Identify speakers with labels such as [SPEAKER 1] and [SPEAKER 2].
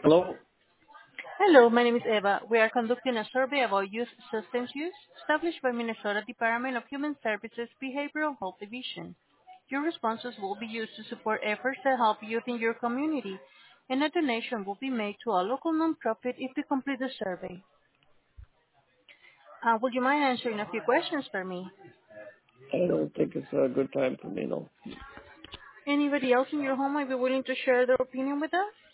[SPEAKER 1] Hello?
[SPEAKER 2] Hello, my name is Eva. We are conducting a survey about youth substance use established by Minnesota Department of Human Services Behavioral Health Division. Your responses will be used to support efforts that help youth in your community, and a donation will be made to a local nonprofit if you complete the survey. Would you mind answering a few questions for me?
[SPEAKER 1] I don't think it's a good time for me, no.
[SPEAKER 2] Anybody else in your home might be willing to share their opinion with us?